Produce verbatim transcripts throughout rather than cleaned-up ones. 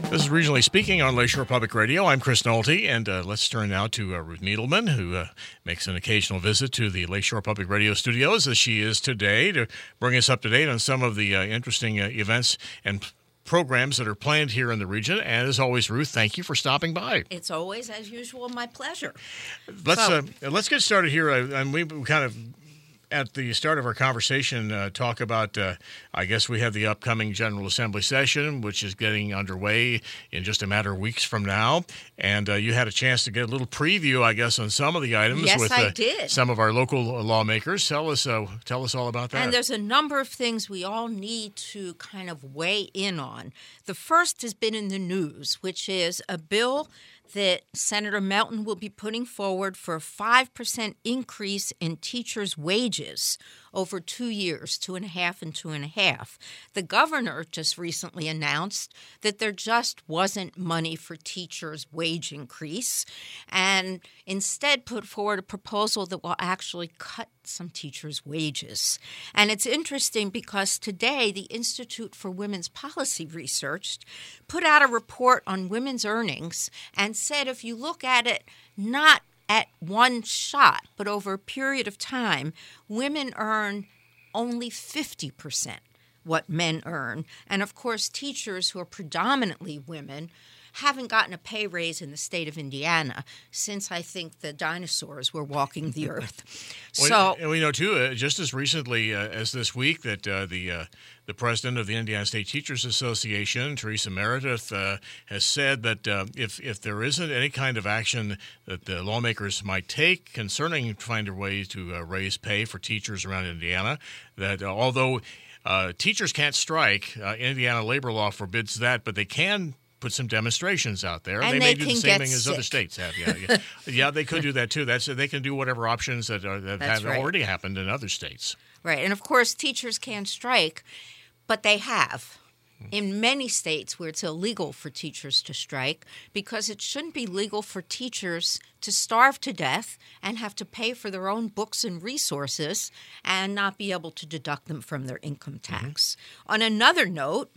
This is Regionally Speaking on Lakeshore Public Radio. I'm Chris Nolte, and uh, let's turn now to uh, Ruth Needleman, who uh, makes an occasional visit to the Lakeshore Public Radio studios, as she is today, to bring us up to date on some of the uh, interesting uh, events and programs that are planned here in the region. And as always, Ruth, thank you for stopping by. It's always, as usual, my pleasure. Let's so, uh, let's get started here, uh, and we kind of. At the start of our conversation, uh, talk about, uh, I guess we have the upcoming General Assembly session, which is getting underway in just a matter of weeks from now. And uh, you had a chance to get a little preview, I guess, on some of the items yes, with I uh, did. some of our local lawmakers. Tell us, uh, tell us all about that. And there's a number of things we all need to kind of weigh in on. The first has been in the news, which is a bill that Senator Melton will be putting forward for a five percent increase in teachers' wages over two years, two and a half and two and a half. The governor just recently announced that there just wasn't money for teachers' wage increase, and instead put forward a proposal that will actually cut some teachers' wages. And it's interesting because today the Institute for Women's Policy Research put out a report on women's earnings and said if you look at it not at one shot, but over a period of time, women earn only fifty percent what men earn. And of course, teachers who are predominantly women haven't gotten a pay raise in the state of Indiana since I think the dinosaurs were walking the earth. Well, so, and we know, too, uh, just as recently uh, as this week that uh, the uh, the president of the Indiana State Teachers Association, Teresa Meredith, uh, has said that uh, if, if there isn't any kind of action that the lawmakers might take concerning finding a way to uh, raise pay for teachers around Indiana, that uh, although uh, teachers can't strike, uh, Indiana labor law forbids that, but they can put some demonstrations out there. And they, they may do can the same get thing as sick. other states have. Yeah, yeah, yeah. They could do that too. That's they can do whatever options that, are, that That's have right. already happened in other states. Right. And of course, teachers can strike, but they have in many states where it's illegal for teachers to strike, because it shouldn't be legal for teachers to starve to death and have to pay for their own books and resources and not be able to deduct them from their income tax. Mm-hmm. On another note,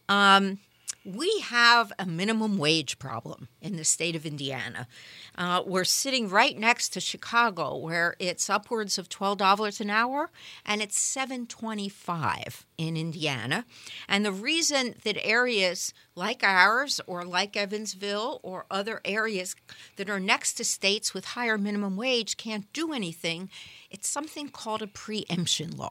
um, we have a minimum wage problem in the state of Indiana. Uh, we're sitting right next to Chicago, where it's upwards of twelve dollars an hour, and it's seven twenty-five in Indiana. And the reason that areas like ours or like Evansville or other areas that are next to states with higher minimum wage can't do anything, it's something called a preemption law.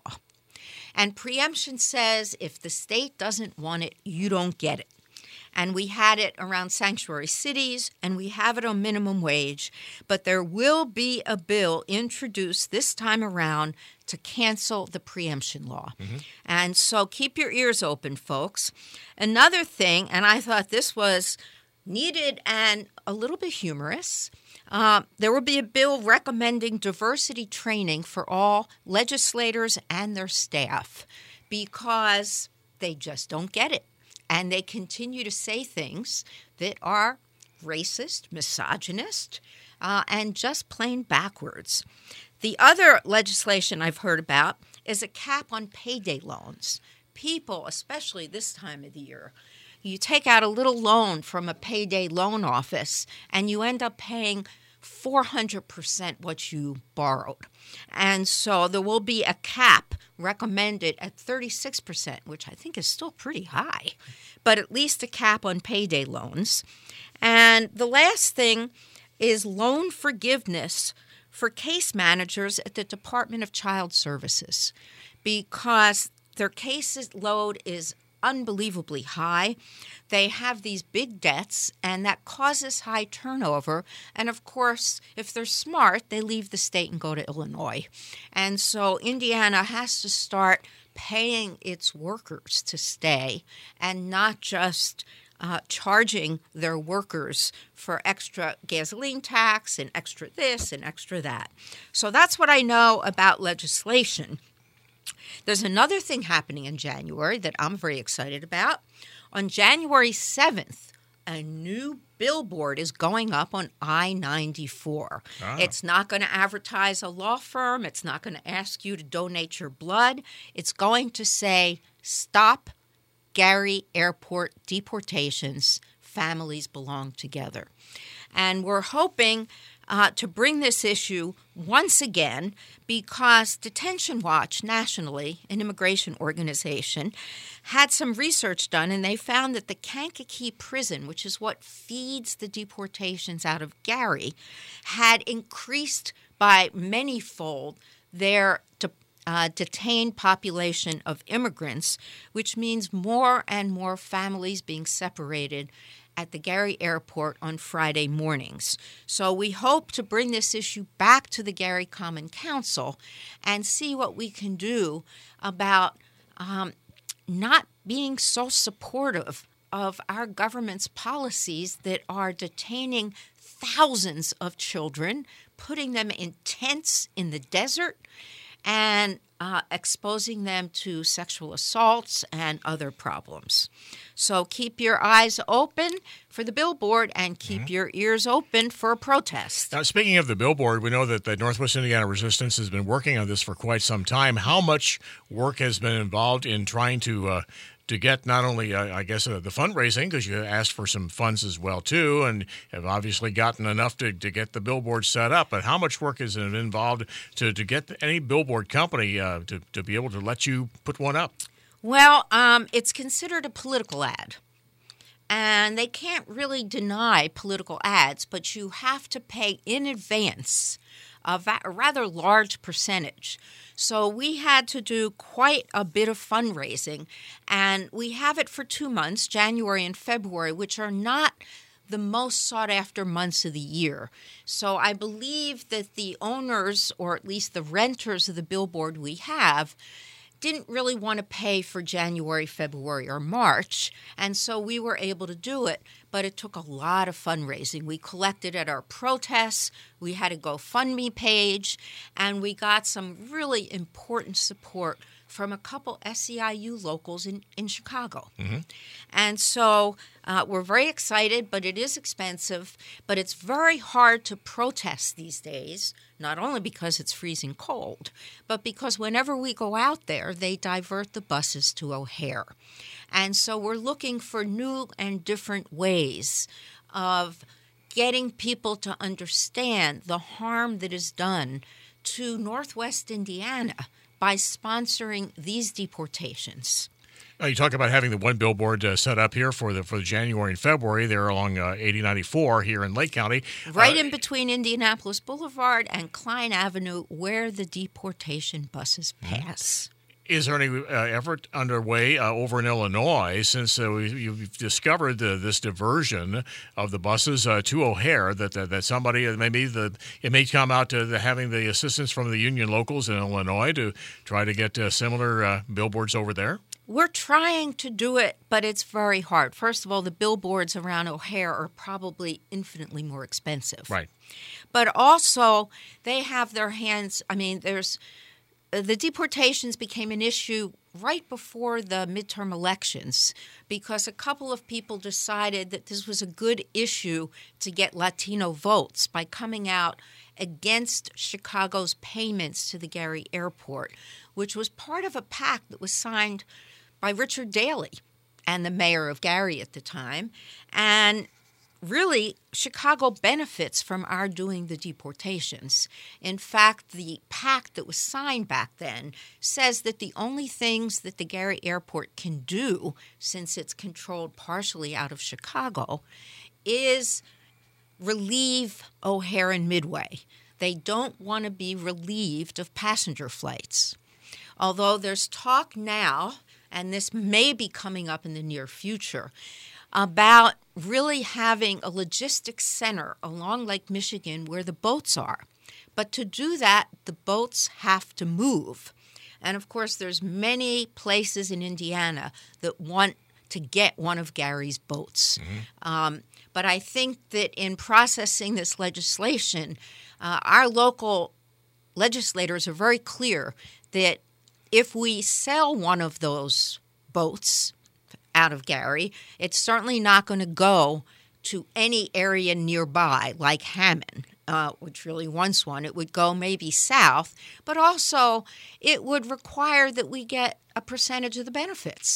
And preemption says if the state doesn't want it, you don't get it. And we had it around sanctuary cities, and we have it on minimum wage. But there will be a bill introduced this time around to cancel the preemption law. Mm-hmm. And so keep your ears open, folks. Another thing, and I thought this was needed and a little bit humorous, uh, there will be a bill recommending diversity training for all legislators and their staff because they just don't get it. And they continue to say things that are racist, misogynist, uh, and just plain backwards. The other legislation I've heard about is a cap on payday loans. People, especially this time of the year, you take out a little loan from a payday loan office, and you end up paying four hundred percent what you borrowed. And so there will be a cap recommended at thirty-six percent, which I think is still pretty high, but at least a cap on payday loans. And the last thing is loan forgiveness for case managers at the Department of Child Services, because their case load is unbelievably high. They have these big debts, and that causes high turnover. And of course, if they're smart, they leave the state and go to Illinois. And so Indiana has to start paying its workers to stay and not just uh, charging their workers for extra gasoline tax and extra this and extra that. So that's what I know about legislation. There's another thing happening in January that I'm very excited about. On January seventh, a new billboard is going up on I ninety-four. Ah. It's not going to advertise a law firm. It's not going to ask you to donate your blood. It's going to say, "Stop Gary Airport Deportations. families belong together. And we're hoping uh, to bring this issue once again because Detention Watch nationally, an immigration organization, had some research done, and they found that the Kankakee prison, which is what feeds the deportations out of Gary, had increased by manyfold their de- uh, detained population of immigrants, which means more and more families being separated at the Gary Airport on Friday mornings. So we hope to bring this issue back to the Gary Common Council and see what we can do about um, not being so supportive of our government's policies that are detaining thousands of children, putting them in tents in the desert, and uh, exposing them to sexual assaults and other problems. So keep your eyes open for the billboard and keep mm-hmm. your ears open for a protest. Now, speaking of the billboard, we know that the Northwest Indiana Resistance has been working on this for quite some time. How much work has been involved in trying to uh, to get not only, uh, I guess, uh, the fundraising, because you asked for some funds as well, too, and have obviously gotten enough to, to get the billboard set up, but how much work is involved to, to get any billboard company uh, to, to be able to let you put one up? Well, um, it's considered a political ad, and they can't really deny political ads, but you have to pay in advance a, va- a rather large percentage. So we had to do quite a bit of fundraising, and we have it for two months, January and February, which are not the most sought-after months of the year. So I believe that the owners, or at least the renters of the billboard we have, didn't really want to pay for January, February, or March, and so we were able to do it, but it took a lot of fundraising. We collected at our protests, we had a GoFundMe page, and we got some really important support from a couple S E I U locals in, in Chicago. Mm-hmm. And so uh, we're very excited, but it is expensive, but it's very hard to protest these days, not only because it's freezing cold, but because whenever we go out there, they divert the buses to O'Hare. And so we're looking for new and different ways of getting people to understand the harm that is done to Northwest Indiana by sponsoring these deportations. Uh, you talk about having the one billboard uh, set up here for the for the January and February. They're along uh, eighty ninety-four here in Lake County. Right uh, in between Indianapolis Boulevard and Klein Avenue, where the deportation buses pass. Is there any uh, effort underway uh, over in Illinois, since uh, we, you've discovered the, this diversion of the buses uh, to O'Hare, that that, that somebody, uh, maybe the it may come out to the, having the assistance from the union locals in Illinois to try to get uh, similar uh, billboards over there? We're trying to do it, but it's very hard. First of all, the billboards around O'Hare are probably infinitely more expensive. Right. But also, they have their hands, I mean, there's... The deportations became an issue right before the midterm elections because a couple of people decided that this was a good issue to get Latino votes by coming out against Chicago's payments to the Gary Airport, which was part of a pact that was signed by Richard Daley and the mayor of Gary at the time. And really, Chicago benefits from our doing the deportations. In fact, the pact that was signed back then says that the only things that the Gary Airport can do, since it's controlled partially out of Chicago, is relieve O'Hare and Midway. They don't want to be relieved of passenger flights. Although there's talk now, and this may be coming up in the near future, about really having a logistics center along Lake Michigan where the boats are. But to do that, the boats have to move. And, of course, there's many places in Indiana that want to get one of Gary's boats. Mm-hmm. Um, but I think that in processing this legislation, uh, our local legislators are very clear that if we sell one of those boats out of Gary, it's certainly not going to go to any area nearby, like Hammond, uh, which really wants one. It would go maybe south, but also it would require that we get a percentage of the benefits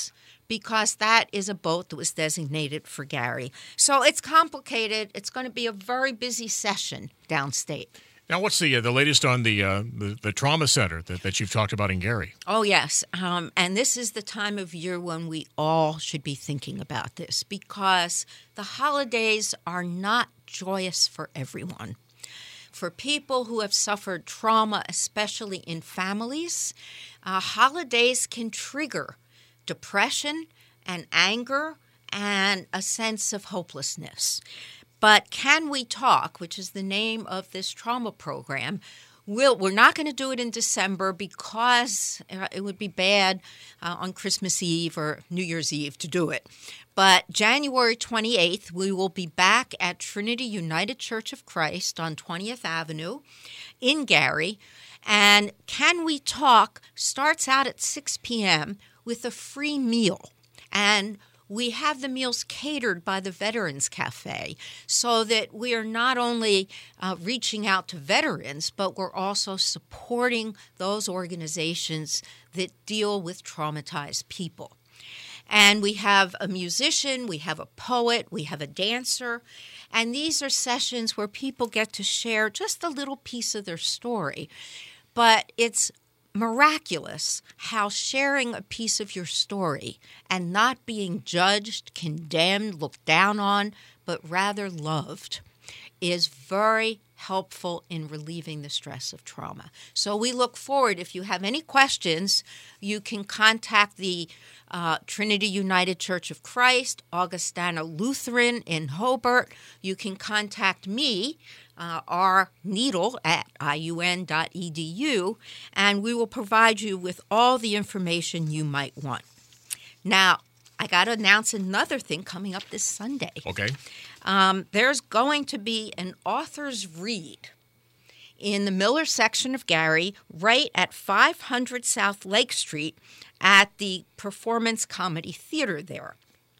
because that is a boat that was designated for Gary. So it's complicated. It's going to be a very busy session downstate. Now, what's the uh, the latest on the, uh, the the trauma center that, that you've talked about in Gary? Oh, yes. Um, and this is the time of year when we all should be thinking about this, because the holidays are not joyous for everyone. For people who have suffered trauma, especially in families, uh, holidays can trigger depression and anger and a sense of hopelessness. But Can We Talk, which is the name of this trauma program, we'll, we're not going to do it in December because it would be bad uh, on Christmas Eve or New Year's Eve to do it. But January twenty-eighth, we will be back at Trinity United Church of Christ on twentieth Avenue in Gary. And Can We Talk starts out at six p.m. with a free meal. And we have the meals catered by the Veterans Cafe so that we are not only uh, reaching out to veterans, but we're also supporting those organizations that deal with traumatized people. And we have a musician, we have a poet, we have a dancer, and these are sessions where people get to share just a little piece of their story. But it's miraculous how sharing a piece of your story and not being judged, condemned, looked down on, but rather loved is very helpful in relieving the stress of trauma. So we look forward. If you have any questions, you can contact the uh, Trinity United Church of Christ, Augustana Lutheran in Hobart. You can contact me, uh, R. Needle at I U N dot E D U, and we will provide you with all the information you might want. Now, I got to announce another thing coming up this Sunday. Okay. Um, there's going to be an author's read in the Miller section of Gary, right at five hundred South Lake Street at the Performance Comedy Theater there.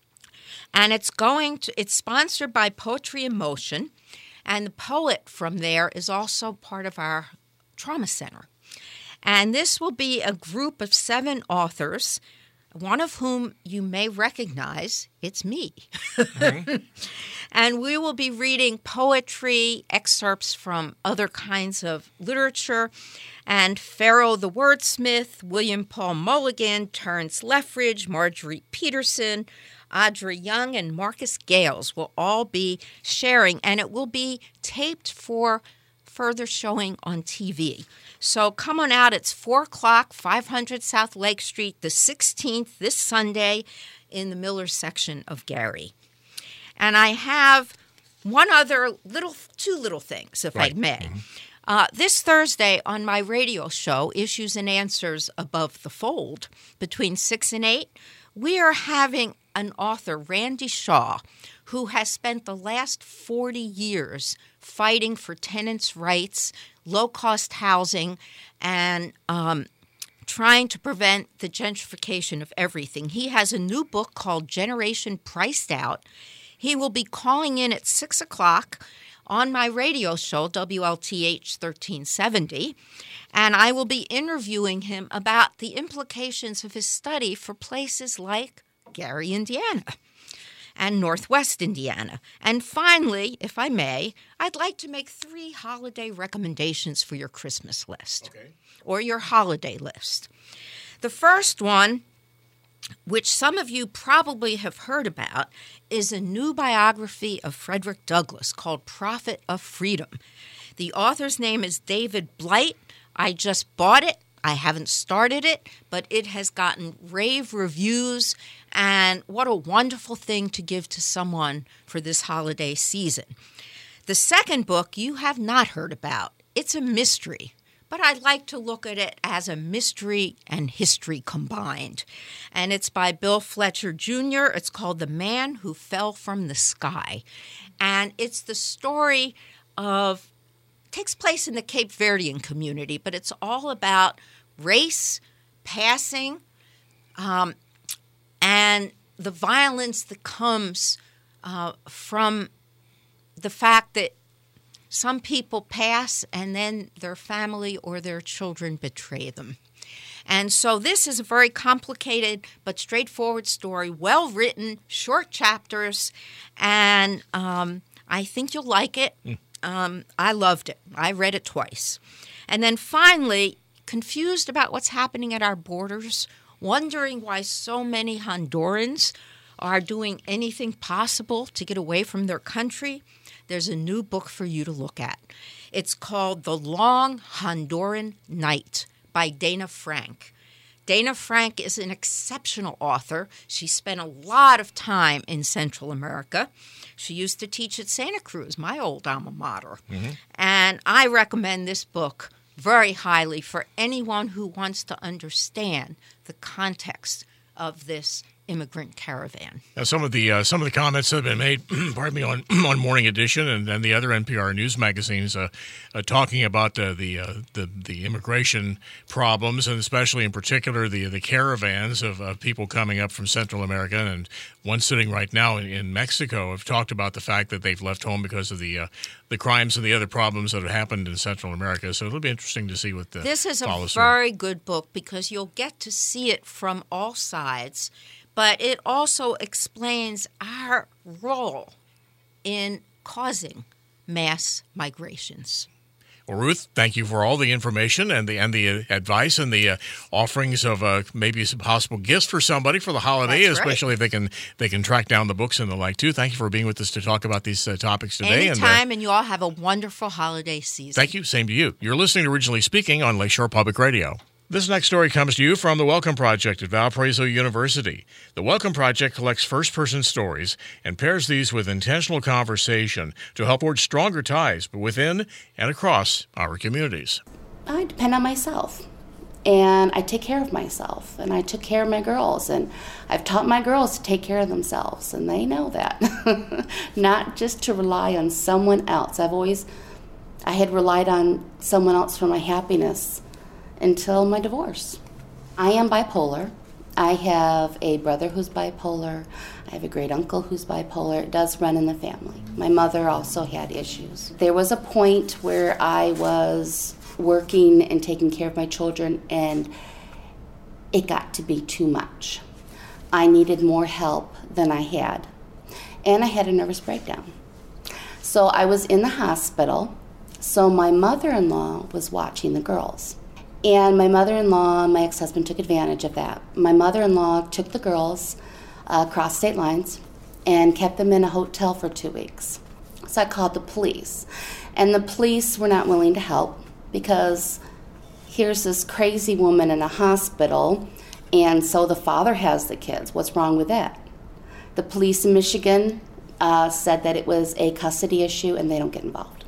And it's going to, it's sponsored by Poetry in Motion, and the poet from there is also part of our trauma center. And this will be a group of seven authors, one of whom you may recognize. It's me. Mm-hmm. And we will be reading poetry, excerpts from other kinds of literature, and Pharaoh the Wordsmith, William Paul Mulligan, Terence Lethbridge, Marjorie Peterson, Audrey Young, and Marcus Gales will all be sharing, and it will be taped for further showing on T V. So come on out. It's four o'clock, five hundred South Lake Street, the sixteenth, this Sunday, in the Miller section of Gary. And I have one other little, two little things, if right. I may. Mm-hmm. Uh, this Thursday on my radio show, Issues and Answers Above the Fold, between six and eight, we are having an author, Randy Shaw, who has spent the last forty years fighting for tenants' rights, low-cost housing, and um, trying to prevent the gentrification of everything. He has a new book called Generation Priced Out. He will be calling in at six o'clock on my radio show, W L T H thirteen seventy, and I will be interviewing him about the implications of his study for places like Gary, Indiana, and Northwest Indiana. And finally, if I may, I'd like to make three holiday recommendations for your Christmas list, okay, or your holiday list. The first one, which some of you probably have heard about, is a new biography of Frederick Douglass called Prophet of Freedom. The author's name is David Blight. I just bought it. I haven't started it, but it has gotten rave reviews, and what a wonderful thing to give to someone for this holiday season. The second book you have not heard about. It's a mystery, but I like to look at it as a mystery and history combined. And it's by Bill Fletcher Junior It's called The Man Who Fell from the Sky. And it's the story of takes place in the Cape Verdean community, but it's all about race, passing, um, and the violence that comes uh, from the fact that some people pass and then their family or their children betray them. And so this is a very complicated but straightforward story, well written, short chapters, and um, I think you'll like it. Mm. Um, I loved it. I read it twice. And then finally, confused about what's happening at our borders, wondering why so many Hondurans are doing anything possible to get away from their country, there's a new book for you to look at. It's called The Long Honduran Night by Dana Frank. Dana Frank is an exceptional author. She spent a lot of time in Central America. She used to teach at Santa Cruz, my old alma mater. Mm-hmm. And I recommend this book very highly for anyone who wants to understand the context of this immigrant caravan. Now, some of the uh, some of the comments that have been made, pardon me, on on Morning Edition and, and the other N P R news magazines, uh, uh, talking about uh, the uh, the the immigration problems, and especially in particular the the caravans of, of people coming up from Central America, and one sitting right now in, in Mexico, have talked about the fact that they've left home because of the uh, the crimes and the other problems that have happened in Central America. So it'll be interesting to see what the this is a follows very through. good book because you'll get to see it from all sides. But it also explains our role in causing mass migrations. Well, Ruth, thank you for all the information and the and the uh, advice and the uh, offerings of uh, maybe some possible gifts for somebody for the holiday, That's especially right. if they can they can track down the books and the like too. Thank you for being with us to talk about these uh, topics today. Anytime, and, uh, and you all have a wonderful holiday season. Thank you. Same to you. You're listening to Originally Speaking on Lakeshore Public Radio. This next story comes to you from the Welcome Project at Valparaiso University. The Welcome Project collects first-person stories and pairs these with intentional conversation to help forge stronger ties within and across our communities. I depend on myself, and I take care of myself, and I took care of my girls, and I've taught my girls to take care of themselves, and they know that. Not just to rely on someone else. I've always, I had relied on someone else for my happiness until my divorce. I am bipolar. I have a brother who's bipolar. I have a great uncle who's bipolar. It does run in the family. My mother also had issues. There was a point where I was working and taking care of my children, and it got to be too much. I needed more help than I had, and I had a nervous breakdown. So I was in the hospital, so my mother-in-law was watching the girls. And my mother-in-law and my ex-husband took advantage of that. My mother-in-law took the girls uh, across state lines and kept them in a hotel for two weeks. So I called the police. And the police were not willing to help because here's this crazy woman in a hospital, and so the father has the kids. What's wrong with that? The police in Michigan uh, said that it was a custody issue and they don't get involved.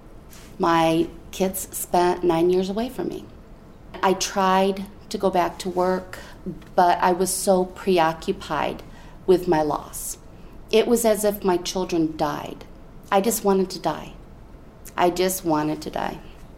My kids spent nine years away from me. I tried to go back to work, but I was so preoccupied with my loss. It was as if my children died. I just wanted to die. I just wanted to die.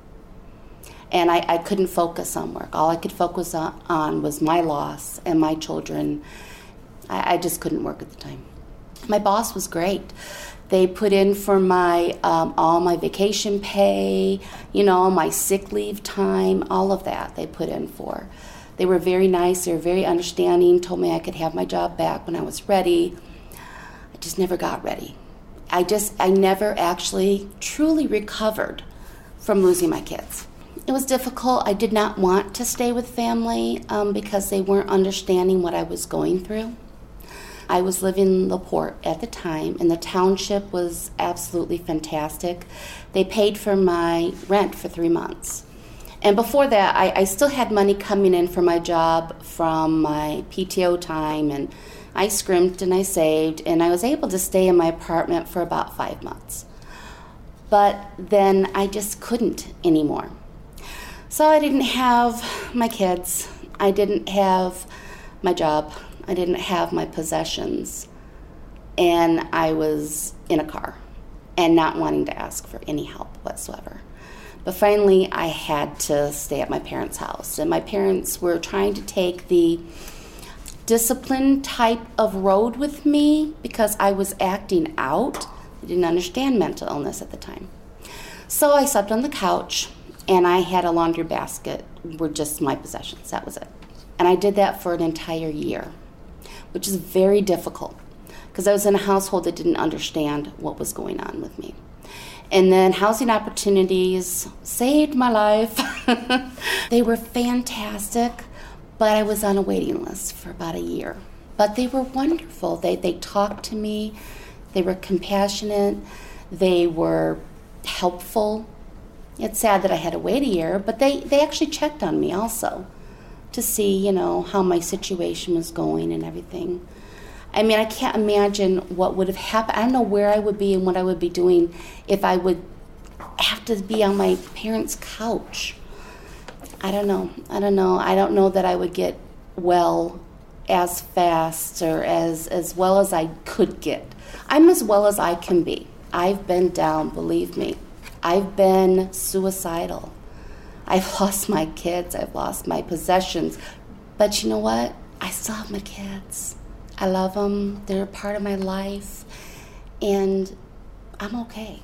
And I, I couldn't focus on work. All I could focus on, on was my loss and my children. I, I just couldn't work at the time. My boss was great. They put in for my um, all my vacation pay, you know, my sick leave time, all of that they put in for. They were very nice. They were very understanding, told me I could have my job back when I was ready. I just never got ready. I just, I never actually truly recovered from losing my kids. It was difficult. I did not want to stay with family um, because they weren't understanding what I was going through. I was living in LaPorte at the time, and the township was absolutely fantastic. They paid for my rent for three months. And before that, I, I still had money coming in for my job from my P T O time, and I scrimped and I saved, and I was able to stay in my apartment for about five months. But then I just couldn't anymore. So I didn't have my kids. I didn't have my job. I didn't have my possessions, and I was in a car and not wanting to ask for any help whatsoever. But finally, I had to stay at my parents' house, and my parents were trying to take the discipline type of road with me because I was acting out. I didn't understand mental illness at the time. So I slept on the couch, and I had a laundry basket were just my possessions. That was it. And I did that for an entire year, which is very difficult because I was in a household that didn't understand what was going on with me. And then housing opportunities saved my life. They were fantastic, but I was on a waiting list for about a year. But they were wonderful. They they talked to me. They were compassionate. They were helpful. It's sad that I had to wait a year, but they, they actually checked on me also to see, you know, how my situation was going and everything. I mean, I can't imagine what would have happened. I don't know where I would be and what I would be doing if I would have to be on my parents' couch. I don't know. I don't know. I don't know that I would get well as fast or as, as well as I could get. I'm as well as I can be. I've been down, believe me. I've been suicidal. I've lost my kids. I've lost my possessions. But you know what? I still have my kids. I love them. They're a part of my life. And I'm okay.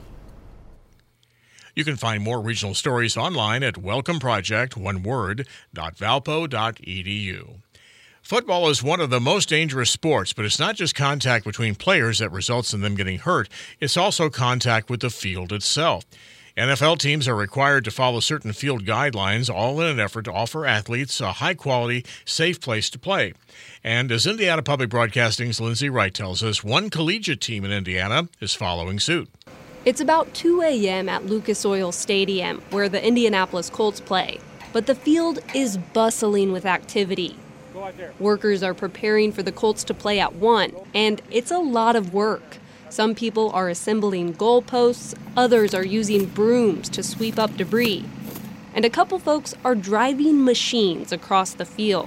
You can find more regional stories online at welcome project one word dot valpo dot e d u. Football is one of the most dangerous sports, but it's not just contact between players that results in them getting hurt. It's also contact with the field itself. N F L teams are required to follow certain field guidelines, all in an effort to offer athletes a high-quality, safe place to play. And as Indiana Public Broadcasting's Lindsay Wright tells us, one collegiate team in Indiana is following suit. It's about two a.m. at Lucas Oil Stadium, where the Indianapolis Colts play. But the field is bustling with activity. Workers are preparing for the Colts to play at one, and it's a lot of work. Some people are assembling goalposts, others are using brooms to sweep up debris, and a couple folks are driving machines across the field.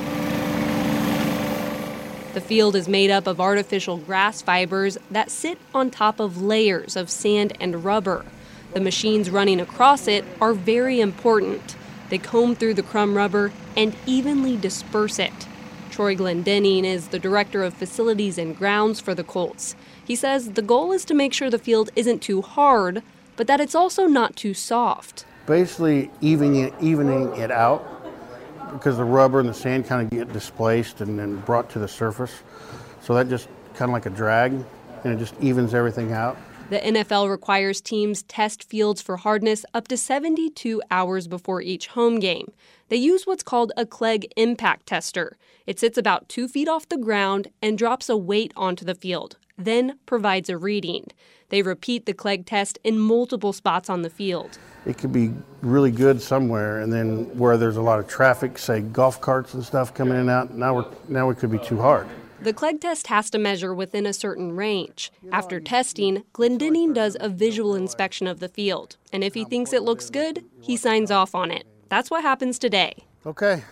The field is made up of artificial grass fibers that sit on top of layers of sand and rubber. The machines running across it are very important. They comb through the crumb rubber and evenly disperse it. Troy Glendenning is the director of facilities and grounds for the Colts. He says the goal is to make sure the field isn't too hard, but that it's also not too soft. Basically evening it, evening it out because the rubber and the sand kind of get displaced and then brought to the surface. So that just kind of like a drag, and it just evens everything out. The N F L requires teams test fields for hardness up to seventy-two hours before each home game. They use what's called a Clegg impact tester. It sits about two feet off the ground and drops a weight onto the field, then provides a reading. They repeat the Clegg test in multiple spots on the field. It could be really good somewhere, and then where there's a lot of traffic, say golf carts and stuff coming in and out, now, we're, now it could be too hard. The Clegg test has to measure within a certain range. After testing, Glendenning does a visual inspection of the field, and if he thinks it looks good, he signs off on it. That's what happens today. Okay,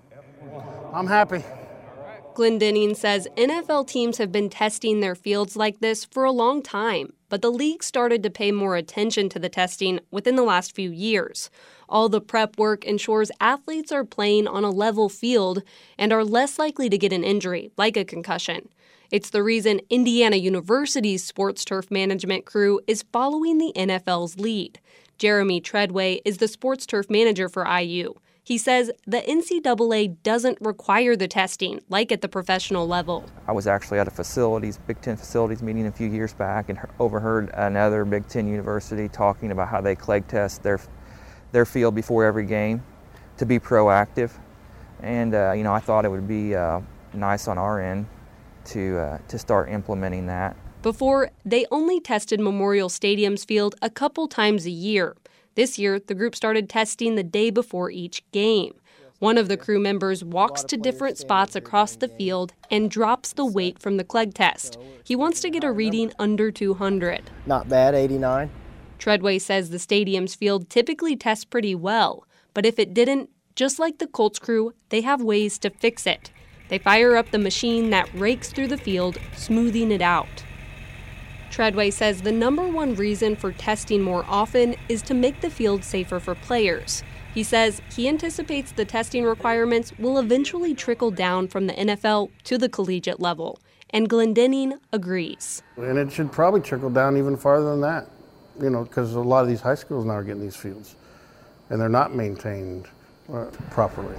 I'm happy. Glendenning says N F L teams have been testing their fields like this for a long time, but the league started to pay more attention to the testing within the last few years. All the prep work ensures athletes are playing on a level field and are less likely to get an injury, like a concussion. It's the reason Indiana University's sports turf management crew is following the N F L's lead. Jeremy Treadway is the sports turf manager for I U. He says the N C double A doesn't require the testing like at the professional level. I was actually at a facilities, Big Ten facilities meeting a few years back and overheard another Big Ten university talking about how they Clegg test their their field before every game to be proactive. And, uh, you know, I thought it would be uh, nice on our end to uh, to start implementing that. Before, they only tested Memorial Stadium's field a couple times a year. This year, the group started testing the day before each game. One of the crew members walks to different spots across the field and drops the weight from the Clegg test. He wants to get a reading under two hundred. Not bad, eighty-nine. Treadway says the stadium's field typically tests pretty well, but if it didn't, just like the Colts crew, they have ways to fix it. They fire up the machine that rakes through the field, smoothing it out. Treadway says the number one reason for testing more often is to make the field safer for players. He says he anticipates the testing requirements will eventually trickle down from the N F L to the collegiate level, and Glendenning agrees. And it should probably trickle down even farther than that. you know, because a lot of these high schools now are getting these fields, and they're not maintained uh, properly.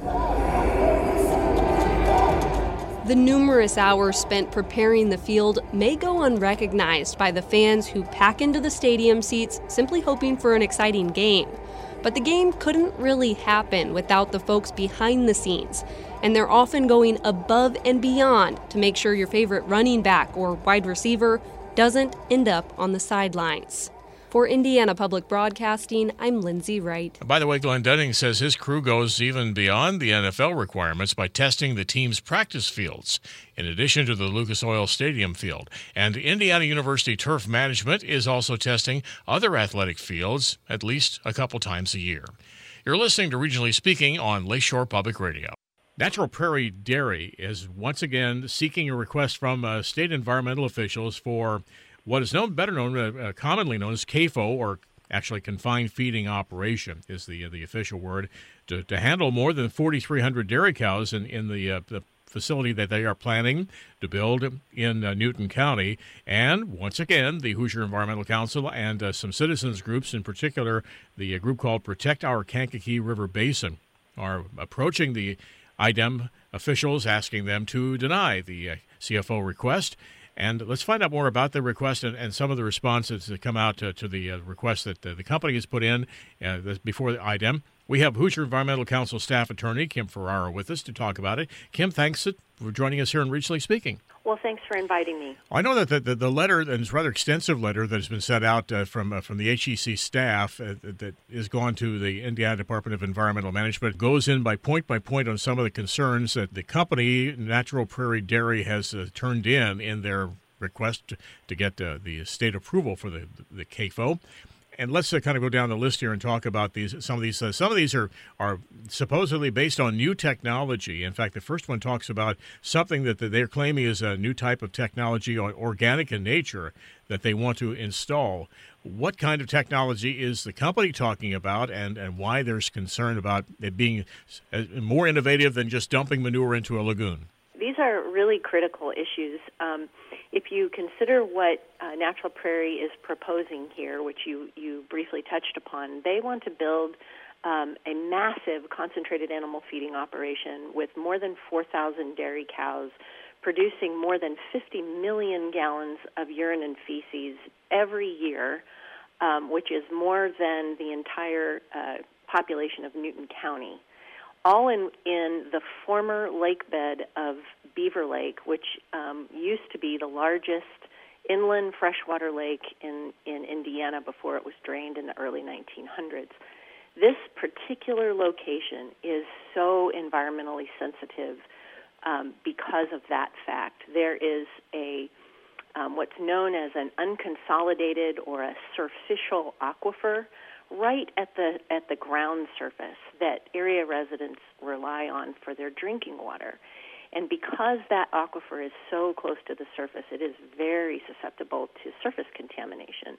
The numerous hours spent preparing the field may go unrecognized by the fans who pack into the stadium seats simply hoping for an exciting game. But the game couldn't really happen without the folks behind the scenes, and they're often going above and beyond to make sure your favorite running back or wide receiver doesn't end up on the sidelines. For Indiana Public Broadcasting, I'm Lindsay Wright. By the way, Glenn Dunning says his crew goes even beyond the N F L requirements by testing the team's practice fields, in addition to the Lucas Oil Stadium field. And Indiana University Turf Management is also testing other athletic fields at least a couple times a year. You're listening to Regionally Speaking on Lakeshore Public Radio. Natural Prairie Dairy is once again seeking a request from uh, state environmental officials for what is known, better known, uh, commonly known as C A F O, or actually confined feeding operation is the uh, the official word, to, to handle more than forty-three hundred dairy cows in, in the, uh, the facility that they are planning to build in uh, Newton County. And once again, the Hoosier Environmental Council and uh, some citizens groups, in particular the uh, group called Protect Our Kankakee River Basin, are approaching the I D E M officials, asking them to deny the uh, C A F O request. And let's find out more about the request and, and some of the responses that come out to, to the uh, request that uh, the company has put in uh, before the I D E M. We have Hoosier Environmental Council staff attorney Kim Ferrara with us to talk about it. Kim, thanks for joining us here in Regionally Speaking. Well, thanks for inviting me. I know that the, the, the letter, and it's a rather extensive letter that has been sent out uh, from uh, from the H E C staff uh, that is gone to the Indiana Department of Environmental Management, goes in by point by point on some of the concerns that the company, Natural Prairie Dairy, has uh, turned in in their request to, to get uh, the state approval for the, the C A F O. And let's uh, kind of go down the list here and talk about these. Some of these, uh, some of these are are supposedly based on new technology. In fact, the first one talks about something that they're claiming is a new type of technology, or organic in nature, that they want to install. What kind of technology is the company talking about, and, and why there's concern about it being more innovative than just dumping manure into a lagoon? These are really critical issues. Um, if you consider what uh, Natural Prairie is proposing here, which you, you briefly touched upon, they want to build um, a massive concentrated animal feeding operation with more than four thousand dairy cows, producing more than fifty million gallons of urine and feces every year, um, which is more than the entire uh, population of Newton County, all in, in the former lake bed of Beaver Lake, which um, used to be the largest inland freshwater lake in, in Indiana before it was drained in the early nineteen hundreds. This particular location is so environmentally sensitive um, because of that fact. There is a um, what's known as an unconsolidated or a surficial aquifer right at the at the ground surface that area residents rely on for their drinking water. And because that aquifer is so close to the surface, it is very susceptible to surface contamination.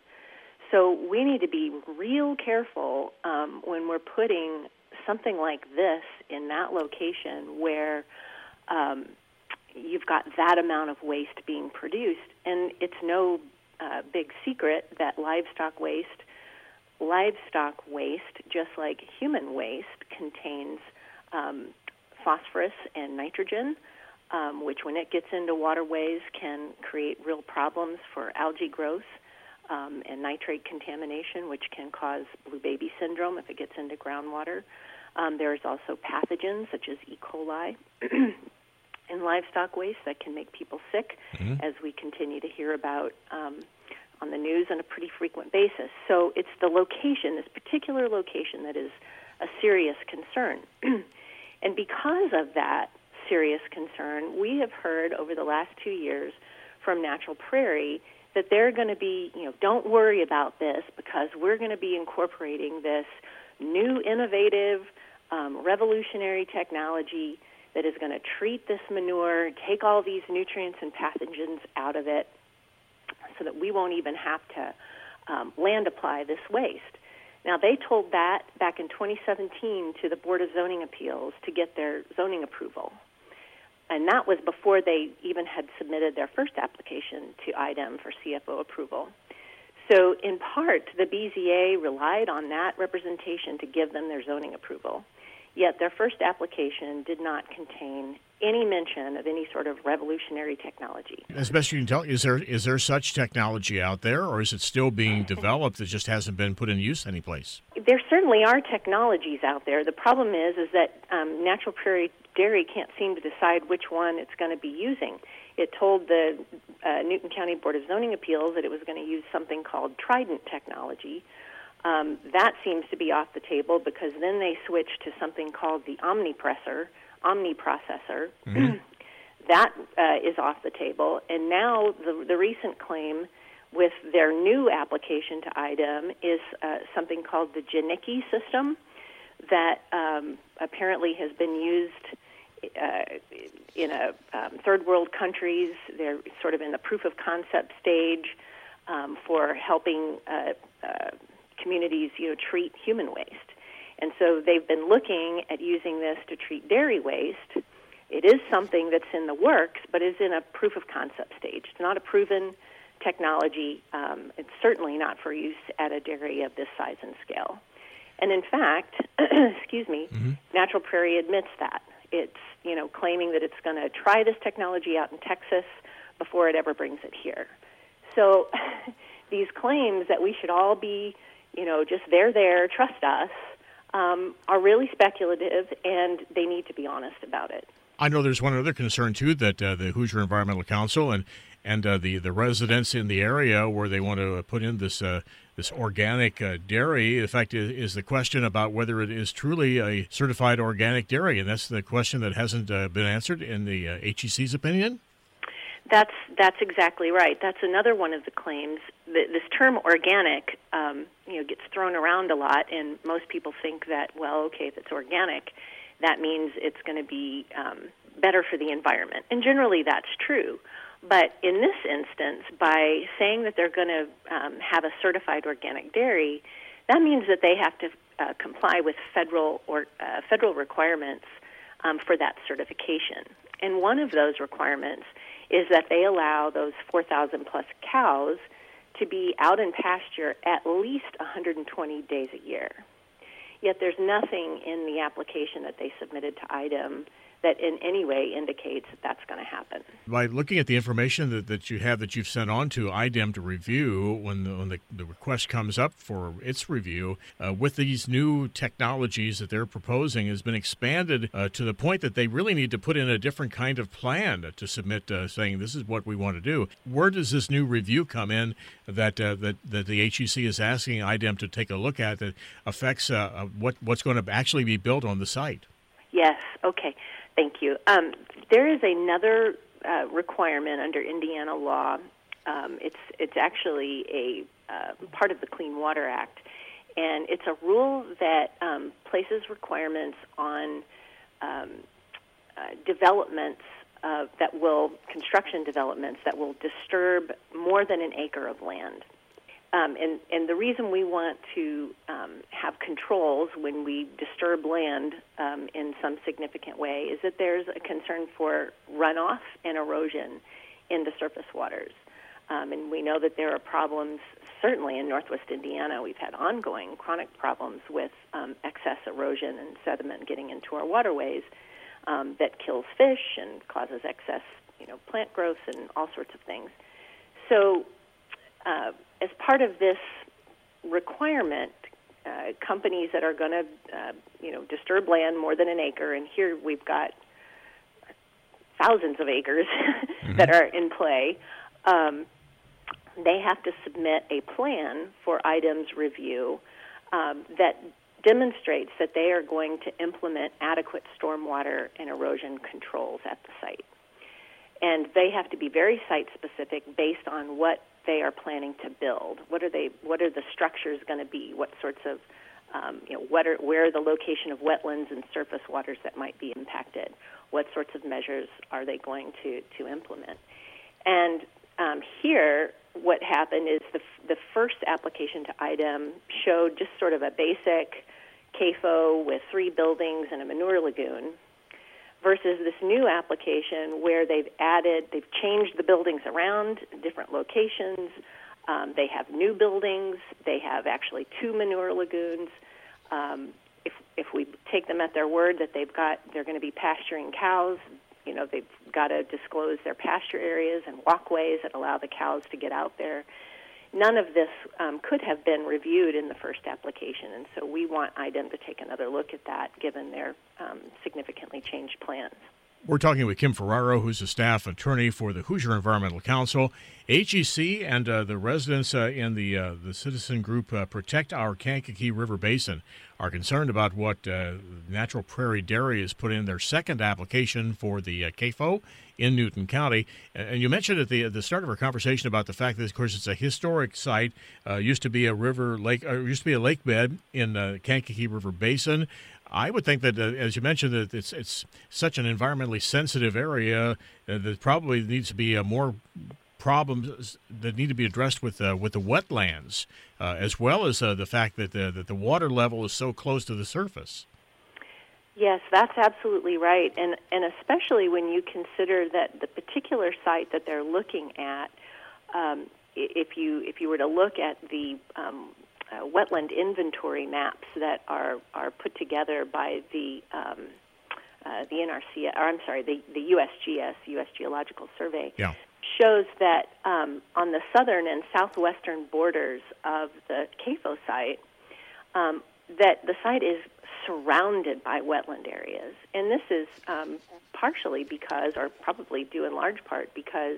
So we need to be real careful um, when we're putting something like this in that location where um, you've got that amount of waste being produced. And it's no uh, big secret that livestock waste Livestock waste, just like human waste, contains um, phosphorus and nitrogen, um, which when it gets into waterways can create real problems for algae growth um, and nitrate contamination, which can cause blue baby syndrome if it gets into groundwater. Um, there's also pathogens such as E. coli in livestock waste that can make people sick, mm-hmm. as we continue to hear about um, on the news on a pretty frequent basis. So it's the location, this particular location, that is a serious concern. And because of that serious concern, we have heard over the last two years from Natural Prairie that they're going to be, you know, don't worry about this because we're going to be incorporating this new, innovative, um, revolutionary technology that is going to treat this manure, take all these nutrients and pathogens out of it, so that we won't even have to um, land apply this waste. Now, they told that back in twenty seventeen to the Board of Zoning Appeals to get their zoning approval. And that was before they even had submitted their first application to I D E M for C F O approval. So in part, the B Z A relied on that representation to give them their zoning approval. Yet their first application did not contain any mention of any sort of revolutionary technology. As best you can tell, is there is there such technology out there, or is it still being developed that just hasn't been put in use anyplace? There certainly are technologies out there. The problem is is that um, Natural Prairie Dairy can't seem to decide which one it's going to be using. It told the uh, Newton County Board of Zoning Appeals that it was going to use something called Trident technology. Um, that seems to be off the table because then they switched to something called the Omnipressor, Omniprocessor. Mm-hmm. That uh, is off the table. And now the, the recent claim with their new application to I D E M is uh, something called the Janicki system that um, apparently has been used uh, in a um, third world countries. They're sort of in the proof of concept stage um, for helping uh, uh, communities, you know, treat human waste. And so they've been looking at using this to treat dairy waste. It is something that's in the works, but is in a proof of concept stage. It's not a proven technology. Um, it's certainly not for use at a dairy of this size and scale. And in fact, excuse me, mm-hmm. Natural Prairie admits that. It's, you know, claiming that it's going to try this technology out in Texas before it ever brings it here. So these claims that we should all be, you know, just there, there, trust us, um, are really speculative, and they need to be honest about it. I know there's one other concern, too, that uh, the Hoosier Environmental Council and and uh, the, the residents in the area where they want to put in this uh, this organic uh, dairy, in fact, is, is the question about whether it is truly a certified organic dairy, and that's the question that hasn't uh, been answered in the uh, H E C's opinion? That's that's exactly right. That's another one of the claims. The, this term organic, um, you know, gets thrown around a lot, and most people think that, well, okay, if it's organic, that means it's going to be um, better for the environment. And generally that's true. But in this instance, by saying that they're going to um, have a certified organic dairy, that means that they have to uh, comply with federal or uh, federal requirements um, for that certification. And one of those requirements is that they allow those four thousand plus cows to be out in pasture at least one hundred twenty days a year. Yet there's nothing in the application that they submitted to I D E M that in any way indicates that that's going to happen. By looking at the information that, that you have that you've sent on to I D E M to review when the, when the, the request comes up for its review, uh, with these new technologies that they're proposing has been expanded uh, to the point that they really need to put in a different kind of plan to submit uh, saying this is what we want to do. Where does this new review come in that uh, that, that the H E C is asking I D E M to take a look at that affects uh, what, what's going to actually be built on the site? Yes, okay. Thank you. Um, there is another uh, requirement under Indiana law. Um, it's it's actually a uh, part of the Clean Water Act, and it's a rule that um, places requirements on um, uh, developments uh, that will construction developments that will disturb more than an acre of land. Um, and, and the reason we want to um, have controls when we disturb land um, in some significant way is that there's a concern for runoff and erosion in the surface waters. Um, and we know that there are problems, certainly in northwest Indiana. We've had ongoing chronic problems with um, excess erosion and sediment getting into our waterways um, that kills fish and causes excess, you know, plant growth and all sorts of things. So Uh, as part of this requirement, uh, companies that are going to, uh, you know, disturb land more than an acre, and here we've got thousands of acres mm-hmm. that are in play, um, they have to submit a plan for I D E M's review um, that demonstrates that they are going to implement adequate stormwater and erosion controls at the site. And they have to be very site-specific based on what they are planning to build. What are they? What are the structures going to be? What sorts of, um, you know, what are, where are the location of wetlands and surface waters that might be impacted? What sorts of measures are they going to, to implement? And um, here, what happened is the the first application to I D E M showed just sort of a basic C A F O with three buildings and a manure lagoon, versus this new application where they've added, they've changed the buildings around, different locations, Um, they have new buildings. They have actually two manure lagoons. Um, if if we take them at their word that they've got, they're going to be pasturing cows. You know, they've got to disclose their pasture areas and walkways that allow the cows to get out there. None of this um, could have been reviewed in the first application, and so we want I D E M to take another look at that, given their um, significantly changed plans. We're talking with Kim Ferraro, who's a staff attorney for the Hoosier Environmental Council. H E C and uh, the residents uh, in the uh, the citizen group uh, Protect Our Kankakee River Basin are concerned about what uh, Natural Prairie Dairy has put in their second application for the uh, C A F O in Newton County. And you mentioned at the at the start of our conversation about the fact that, of course, it's a historic site. Uh, used to be a river lake, uh, used to be a lake bed in the uh, Kankakee River Basin. I would think that, uh, as you mentioned, that it's it's such an environmentally sensitive area uh, that probably needs to be uh, more problems that need to be addressed with uh, with the wetlands, uh, as well as uh, the fact that the, that the water level is so close to the surface. Yes, that's absolutely right, and and especially when you consider that the particular site that they're looking at, um, if you if you were to look at the um, uh, wetland inventory maps that are are put together by the um, uh, the N R C, or I'm sorry, the the U S G S, U S Geological Survey. Yeah. Shows that um, on the southern and southwestern borders of the C A F O site, um, that the site is surrounded by wetland areas. And this is um, partially because, or probably due in large part, because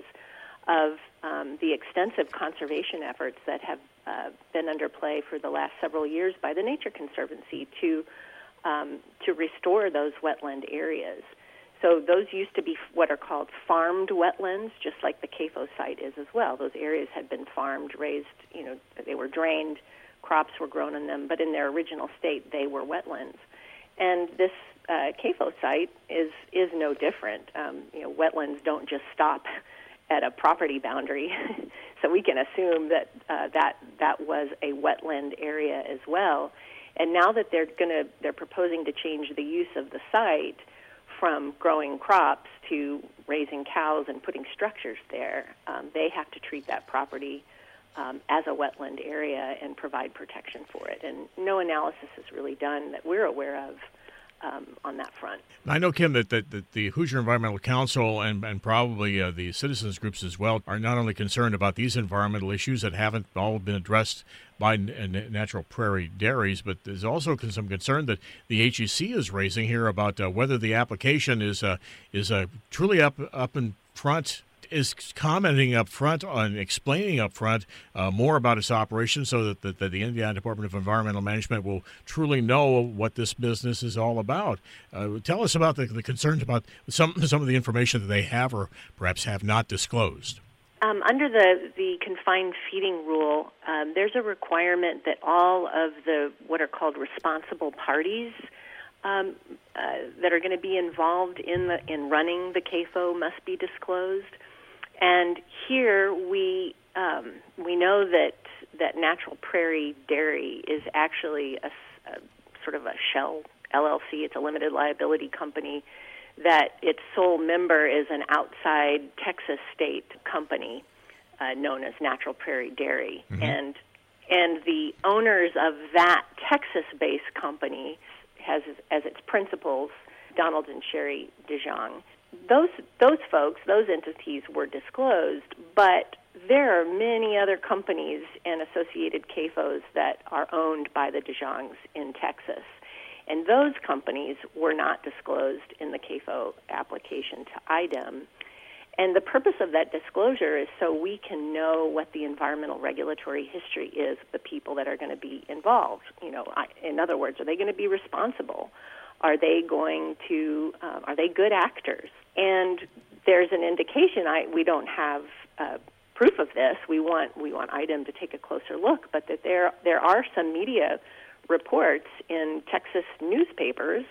of um, the extensive conservation efforts that have uh, been under play for the last several years by the Nature Conservancy to um, to restore those wetland areas. So those used to be what are called farmed wetlands, just like the C A F O site is as well. Those areas had been farmed, raised, you know, they were drained, crops were grown in them, but in their original state, they were wetlands. And this uh, C A F O site is is no different. Um, you know, wetlands don't just stop at a property boundary, so we can assume that uh, that that was a wetland area as well. And now that they're going to, they're proposing to change the use of the site from growing crops to raising cows and putting structures there, um, they have to treat that property um, as a wetland area and provide protection for it. And no analysis is really done that we're aware of um, on that front. I know, Kim, that, that, that the Hoosier Environmental Council and, and probably uh, the citizens groups as well are not only concerned about these environmental issues that haven't all been addressed by n- Natural Prairie Dairies, but there's also some concern that the H E C is raising here about uh, whether the application is uh, is uh, truly up up in front, is commenting up front on explaining up front uh, more about its operation, so that, that, that the Indiana Department of Environmental Management will truly know what this business is all about. Uh, tell us about the, the concerns about some some of the information that they have or perhaps have not disclosed. Um, under the, the confined feeding rule, um, there's a requirement that all of the what are called responsible parties um, uh, that are going to be involved in the in running the C A F O must be disclosed. And here we um, we know that that Natural Prairie Dairy is actually a, a sort of a shell L L C. It's a limited liability company that its sole member is an outside Texas state company uh, known as Natural Prairie Dairy. Mm-hmm. And and the owners of that Texas-based company has as its principals Donald and Sherry DeJong. Those those folks, those entities were disclosed, but there are many other companies and associated C A F Os that are owned by the DeJongs in Texas. And those companies were not disclosed in the C A F O application to I D E M. And the purpose of that disclosure is so we can know what the environmental regulatory history is of the people that are going to be involved. You know, I, in other words, are they going to be responsible? Are they going to, um, are they good actors? And there's an indication, I, we don't have uh, proof of this. We want we want I D E M to take a closer look, but that there there are some media reports in Texas newspapers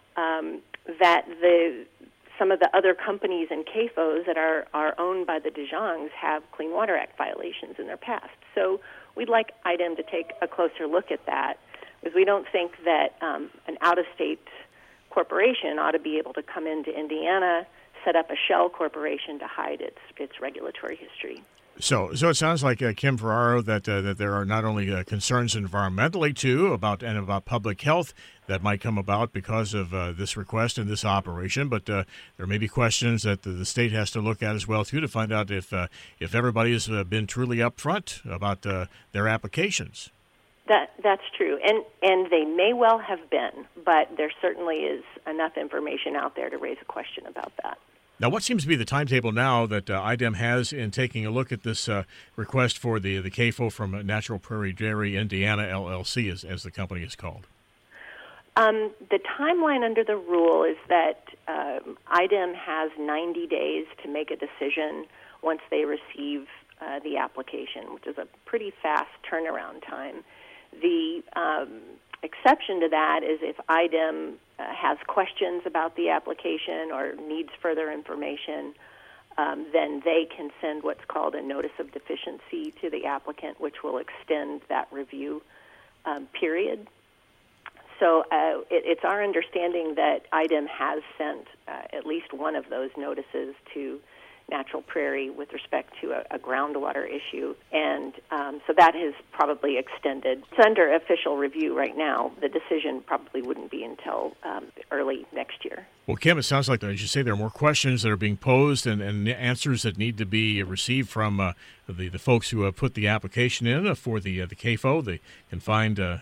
um, that the some of the other companies and C A F Os that are, are owned by the DeJongs have Clean Water Act violations in their past. So we'd like I D E M to take a closer look at that, because we don't think that um, an out-of-state corporation ought to be able to come into Indiana, set up a shell corporation to hide its its regulatory history. So, so it sounds like uh, Kim Ferraro that uh, that there are not only uh, concerns environmentally too about and about public health that might come about because of uh, this request and this operation, but uh, there may be questions that the, the state has to look at as well too to find out if uh, if everybody has uh, been truly upfront about uh, their applications. That that's true, and and they may well have been, but there certainly is enough information out there to raise a question about that. Now, what seems to be the timetable now that uh, I D E M has in taking a look at this uh, request for the the C A F O from Natural Prairie Dairy Indiana, L L C, as, as the company is called? Um, the timeline under the rule is that um, I D E M has ninety days to make a decision once they receive uh, the application, which is a pretty fast turnaround time. The um, exception to that is if I D E M uh, has questions about the application or needs further information, um, then they can send what's called a notice of deficiency to the applicant, which will extend that review um, period. So uh, it, it's our understanding that I D E M has sent uh, at least one of those notices to Natural Prairie with respect to a, a groundwater issue, and um, so that has probably extended. It's under official review right now. The decision probably wouldn't be until um, early next year. Well, Kim, it sounds like, as you say, there are more questions that are being posed and, and answers that need to be received from uh, the, the folks who have put the application in for the uh, the C A F O. They can find uh,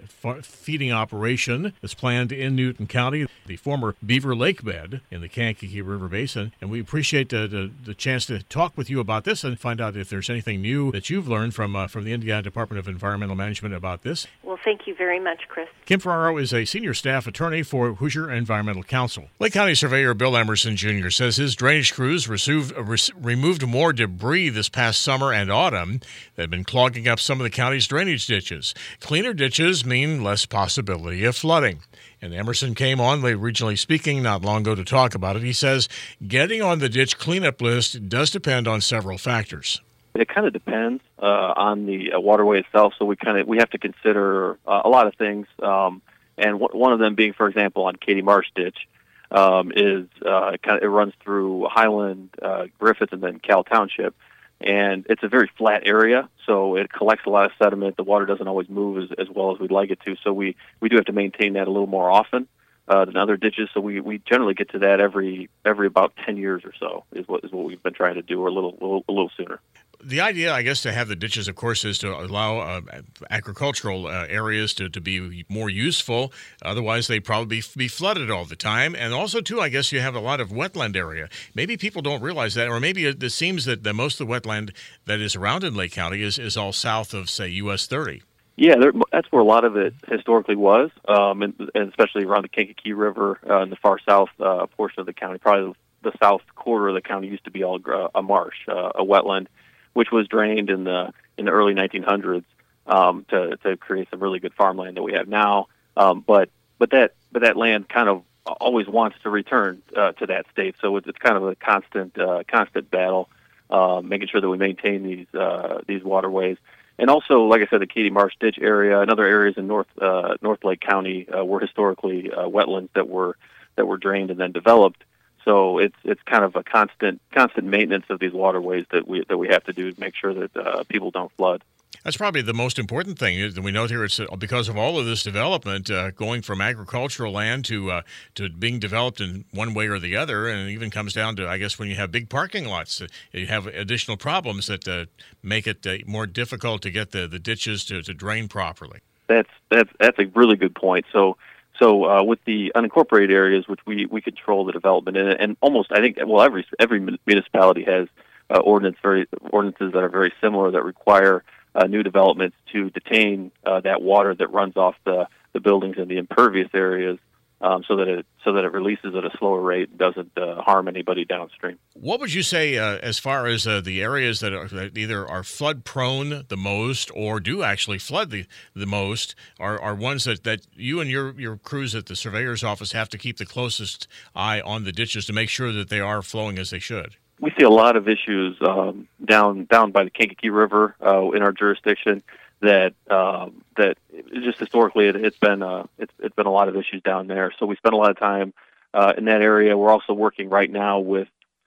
a feeding operation that's planned in Newton County, the former Beaver Lake bed in the Kankakee River Basin. And we appreciate uh, the, the chance to talk with you about this and find out if there's anything new that you've learned from, uh, from the Indiana Department of Environmental Management about this. Well, thank you very much, Chris. Kim Ferraro is a senior staff attorney for Hoosier Environmental Council. Lake County Surveyor Bill Emerson Junior says his drainage crews removed, removed more debris this past summer and autumn that had been clogging up some of the county's drainage ditches. Cleaner ditches mean less possibility of flooding. And Emerson came on, regionally speaking, not long ago to talk about it. He says getting on the ditch cleanup list does depend on several factors. It kind of depends uh, on the uh, waterway itself, so we kind of we have to consider uh, a lot of things, um, and w- one of them being, for example, on Katy Marsh Ditch, um, is uh, kind of it runs through Highland, uh, Griffith, and then Cal Township, and it's a very flat area, so it collects a lot of sediment. The water doesn't always move as, as well as we'd like it to, so we, we do have to maintain that a little more often uh, than other ditches. So we, we generally get to that every every about ten years or so is what is what we've been trying to do, or a little a little, a little sooner. The idea, I guess, to have the ditches, of course, is to allow uh, agricultural uh, areas to, to be more useful. Otherwise, they'd probably be, be flooded all the time. And also, too, I guess you have a lot of wetland area. Maybe people don't realize that, or maybe it, it seems that the, most of the wetland that is around in Lake County is, is all south of, say, U S thirty. Yeah, there, that's where a lot of it historically was, um, and, and especially around the Kankakee River uh, in the far south uh, portion of the county. Probably the south quarter of the county used to be all uh, a marsh, uh, a wetland, which was drained in the in the early nineteen hundreds um, to to create some really good farmland that we have now. Um, but but that but that land kind of always wants to return uh, to that state. So it's, it's kind of a constant uh, constant battle, uh, making sure that we maintain these uh, these waterways. And also, like I said, the Katy Marsh Ditch area and other areas in North uh, North Lake County uh, were historically uh, wetlands that were that were drained and then developed. So it's it's kind of a constant constant maintenance of these waterways that we that we have to do to make sure that uh, people don't flood. That's probably the most important thing that we note here. It's because of all of this development, uh, going from agricultural land to uh, to being developed in one way or the other, and it even comes down to, I guess, when you have big parking lots, uh, you have additional problems that uh, make it uh, more difficult to get the, the ditches to, to drain properly. That's that's that's a really good point. So. So uh, with the unincorporated areas, which we, we control the development in, and almost I think well every every municipality has uh, ordinance very ordinances that are very similar that require uh, new developments to detain uh, that water that runs off the, the buildings in the impervious areas, um, so that it so that it releases at a slower rate and doesn't uh, harm anybody downstream. What would you say uh, as far as uh, the areas that, are, that either are flood prone the most or do actually flood the, the most are, are ones that, that you and your, your crews at the surveyor's office have to keep the closest eye on the ditches to make sure that they are flowing as they should? We see a lot of issues um, down down by the Kankakee River uh, in our jurisdiction. That um, that just historically it, it's been uh, it's it's been a lot of issues down there. So we spend a lot of time uh, in that area. We're also working right now with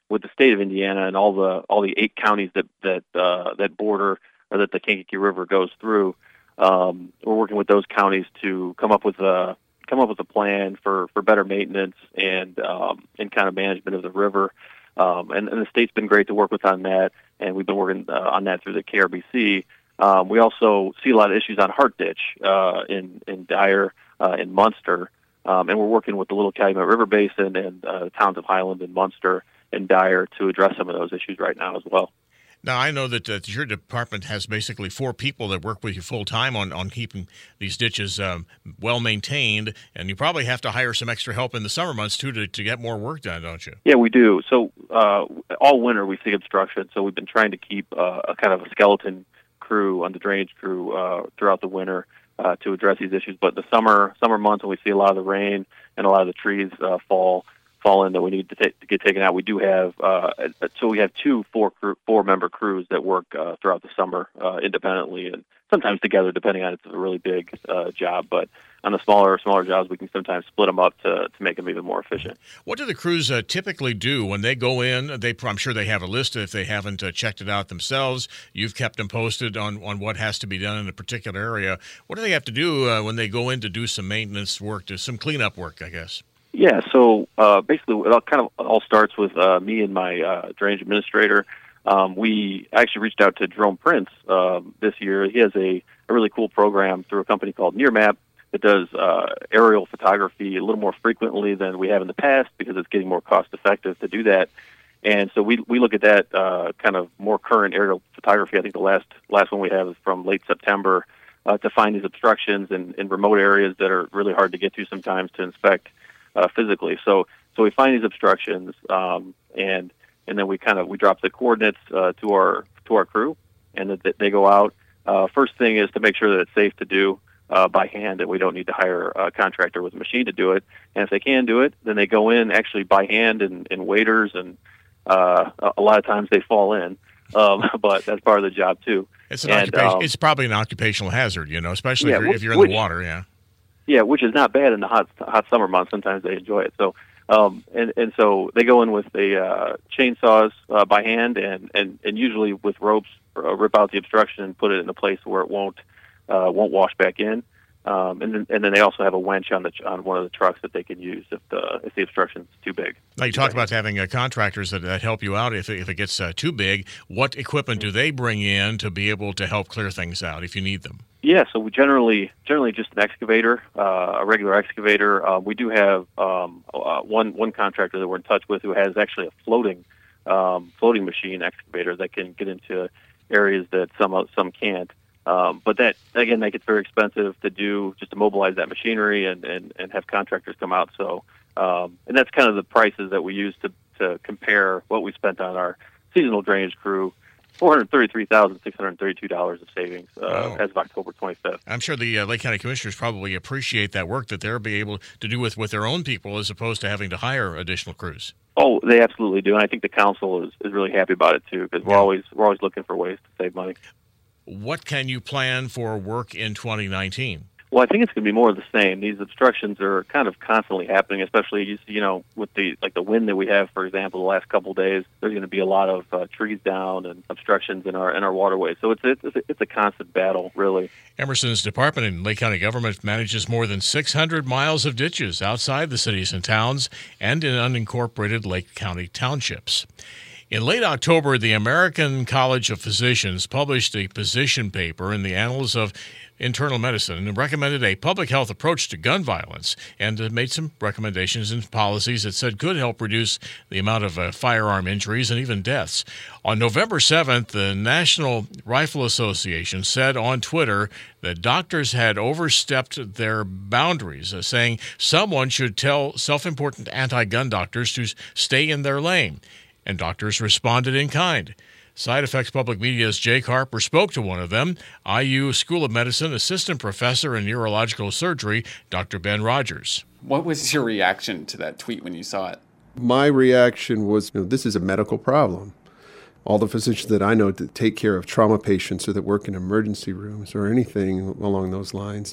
with the state of Indiana and all the all the eight counties that that uh, that border or that the Kankakee River goes through. Um, we're working with those counties to come up with a come up with a plan for, for better maintenance and um, and kind of management of the river. Um, and, and the state's been great to work with on that, and we've been working uh, on that through the K R B C. Um, we also see a lot of issues on Heart Ditch uh, in in Dyer, uh, in Munster, um, and we're working with the Little Calumet River Basin and uh, the towns of Highland and Munster and Dyer to address some of those issues right now as well. Now, I know that uh, your department has basically four people that work with you full-time on, on keeping these ditches um, well-maintained, and you probably have to hire some extra help in the summer months, too, to, to get more work done, don't you? Yeah, we do. So uh, all winter we see obstruction, so we've been trying to keep uh, a kind of a skeleton crew on the drainage crew uh, throughout the winter uh, to address these issues. But the summer summer months, when we see a lot of the rain and a lot of the trees uh, fall, fall in that we need to, take, to get taken out. We do have, uh, so we have two four crew, four member crews that work uh, throughout the summer uh, independently and sometimes together, depending on if it's a really big uh, job. But on the smaller smaller jobs, we can sometimes split them up to, to make them even more efficient. What do the crews uh, typically do when they go in? They, I'm sure they have a list if they haven't uh, checked it out themselves. You've kept them posted on, on what has to be done in a particular area. What do they have to do uh, when they go in to do some maintenance work, to some cleanup work, I guess? Yeah, so uh, basically it all kind of all starts with uh, me and my uh, drainage administrator. Um, we actually reached out to Jerome Prince um, this year. He has a, a really cool program through a company called Nearmap that does uh, aerial photography a little more frequently than we have in the past because it's getting more cost-effective to do that. And so we we look at that uh, kind of more current aerial photography. I think the last last one we have is from late September uh, to find these obstructions in, in remote areas that are really hard to get to sometimes to inspect Uh, physically. So so we find these obstructions, um, and and then we kind of we drop the coordinates uh, to our to our crew, and that they go out. Uh, first thing is to make sure that it's safe to do uh, by hand, and we don't need to hire a contractor with a machine to do it. And if they can do it, then they go in actually by hand in, in waders, and uh, a lot of times they fall in. Um, but that's part of the job too. It's an and, occupation. um, It's probably an occupational hazard, you know, especially yeah, if, you're, if you're in which, the water. Yeah. Yeah, which is not bad in the hot hot summer months. Sometimes they enjoy it. So, um, and and so they go in with the uh, chainsaws uh, by hand, and, and, and usually with ropes, uh, rip out the obstruction and put it in a place where it won't uh, won't wash back in. Um, and then and then they also have a winch on the on one of the trucks that they can use if the if the obstruction's too big. Now you talked about having uh, contractors that, that help you out if if it gets uh, too big. What equipment do they bring in to be able to help clear things out if you need them? Yeah, so we generally generally just an excavator, uh, a regular excavator. Uh, we do have um, uh, one one contractor that we're in touch with who has actually a floating um, floating machine excavator that can get into areas that some some can't. Um, but that again, that gets very expensive to do, just to mobilize that machinery and, and, and have contractors come out. So um, and that's kind of the prices that we use to to compare what we spent on our seasonal drainage crew. four hundred thirty-three thousand six hundred thirty-two dollars of savings uh, wow. as of October twenty-fifth. I'm sure the uh, Lake County Commissioners probably appreciate that work that they'll be able to do with, with their own people as opposed to having to hire additional crews. Oh, they absolutely do, and I think the council is, is really happy about it too because we're yeah. always we're always looking for ways to save money. What can you plan for work in twenty nineteen? Well, I think it's going to be more of the same. These obstructions are kind of constantly happening, especially you, you know with the like the wind that we have, for example, the last couple of days. There's going to be a lot of uh, trees down and obstructions in our in our waterways. So it's it's it's a constant battle, really. Emerson's department in Lake County government manages more than six hundred miles of ditches outside the cities and towns and in unincorporated Lake County townships. In late October, the American College of Physicians published a position paper in the Annals of Internal Medicine and recommended a public health approach to gun violence and made some recommendations and policies that said could help reduce the amount of uh, firearm injuries and even deaths. On November seventh, the National Rifle Association said on Twitter that doctors had overstepped their boundaries, uh, saying someone should tell self-important anti-gun doctors to stay in their lane. And doctors responded in kind. Side Effects Public Media's Jake Harper spoke to one of them, I U School of Medicine Assistant Professor in Neurological Surgery, Doctor Ben Rogers. What was your reaction to that tweet when you saw it? My reaction was, you know, this is a medical problem. All the physicians that I know that take care of trauma patients or that work in emergency rooms or anything along those lines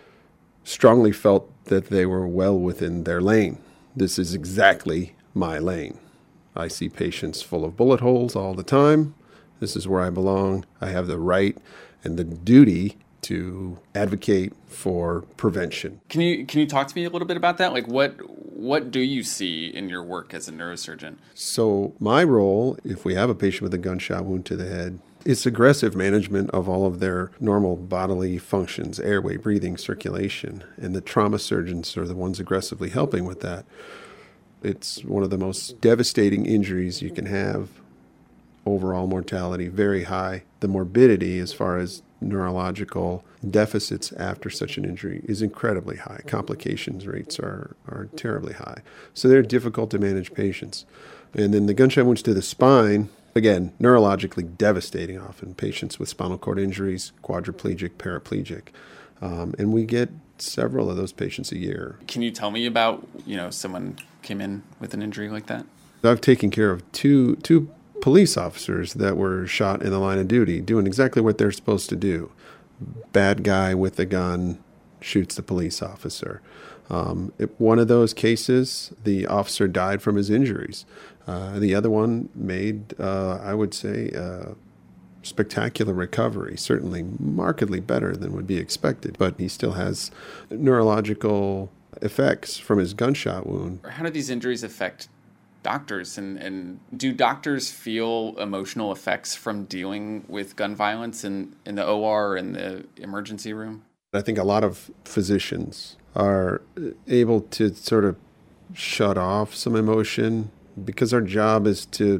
strongly felt that they were well within their lane. This is exactly my lane. I see patients full of bullet holes all the time. This is where I belong. I have the right and the duty to advocate for prevention. Can you can you talk to me a little bit about that? Like what what do you see in your work as a neurosurgeon? So my role, if we have a patient with a gunshot wound to the head, it's aggressive management of all of their normal bodily functions, airway, breathing, circulation, and the trauma surgeons are the ones aggressively helping with that. It's one of the most devastating injuries you can have. Overall mortality, very high. The morbidity as far as neurological deficits after such an injury is incredibly high. Complications rates are, are terribly high. So they're difficult to manage patients. And then the gunshot wounds to the spine, again, neurologically devastating often. Patients with spinal cord injuries, quadriplegic, paraplegic. Um, and we get several of those patients a year. Can you tell me about, you know, someone came in with an injury like that? I've taken care of two two police officers that were shot in the line of duty, doing exactly what they're supposed to do. Bad guy with a gun shoots the police officer. Um, it, one of those cases, the officer died from his injuries. Uh, the other one made, uh, I would say, uh, spectacular recovery, certainly markedly better than would be expected, but he still has neurological effects from his gunshot wound. How do these injuries affect doctors, and, and do doctors feel emotional effects from dealing with gun violence in, in the O R and the emergency room? I think a lot of physicians are able to sort of shut off some emotion because our job is to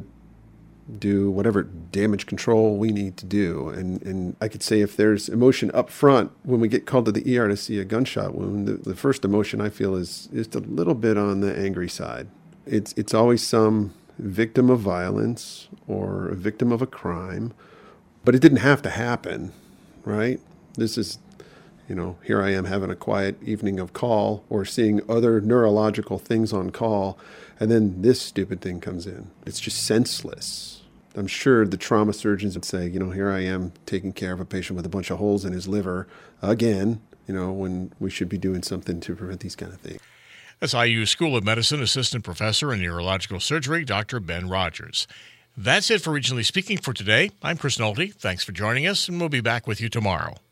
do whatever damage control we need to do. And, and I could say if there's emotion up front, when we get called to the E R to see a gunshot wound, the, the first emotion I feel is just a little bit on the angry side. It's it's always some victim of violence or a victim of a crime, but it didn't have to happen, right? This is, you know, here I am having a quiet evening of call or seeing other neurological things on call, and then this stupid thing comes in. It's just senseless. I'm sure the trauma surgeons would say, you know, here I am taking care of a patient with a bunch of holes in his liver again, you know, when we should be doing something to prevent these kind of things. That's I U School of Medicine Assistant Professor in Neurological Surgery, Doctor Ben Rogers. That's it for Regionally Speaking for today. I'm Chris Nolte. Thanks for joining us, and we'll be back with you tomorrow.